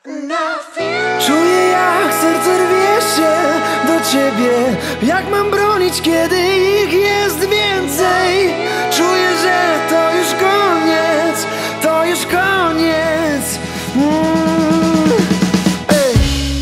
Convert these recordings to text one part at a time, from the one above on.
Czuję, jak serce rwie się do ciebie. Jak mam bronić, kiedy ich jest więcej? Czuję, że to już koniec, to już koniec. Ej.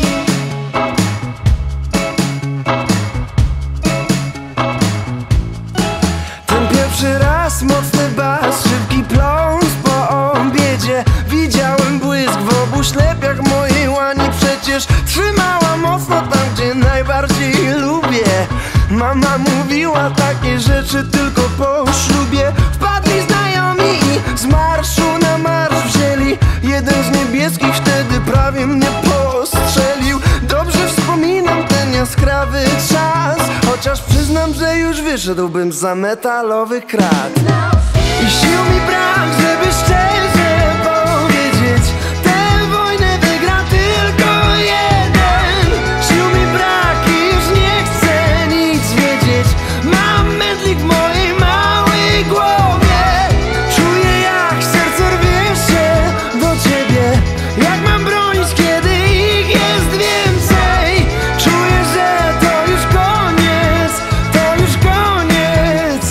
Ten pierwszy raz, mocny bas, szybki pląs po obiedzie. Widziałem błysk w obu ślepiach mojej łani. Przecież trzymała mocno tam, gdzie najbardziej lubię. Mama mówiła takie rzeczy tylko po ślubie. Wpadli znajomi i z marszu na marsz wzięli. Jeden z niebieskich wtedy prawie mnie postrzelił. Dobrze wspominam ten jaskrawy czas, chociaż przyznam, że już wyszedłbym za metalowych krat. I sił mi brak, żeby szczerze powiedzieć, tę wojnę wygra tylko jeden. Sił mi brak i już nie chcę nic wiedzieć. Mam mętlik w mojej małej głowie. Czuję, jak serce rwie się do ciebie. Jak mam bronić, kiedy ich jest więcej? Czuję, że to już koniec, to już koniec.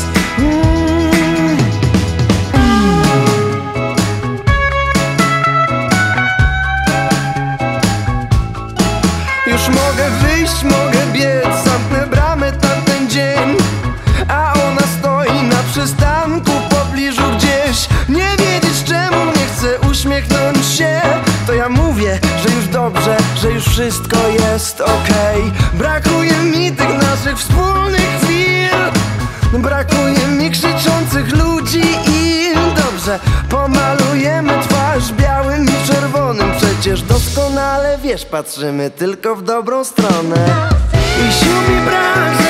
Już mogę wyjść, mogę biec, zamknę bramę tamten dzień. A ona stoi na przystanku w pobliżu gdzieś. Nie wiedzieć czemu nie chcę uśmiechnąć się. To ja mówię, że już dobrze, że już wszystko jest okej. Brakuje mi tych naszych wspólnych chwil. Brakuje mi krzyczących ludzi i dobrze, pomalujemy twarz białym i czerwonym. Przecież doskonale wiesz, patrzymy tylko w dobrą stronę. I sił mi brak,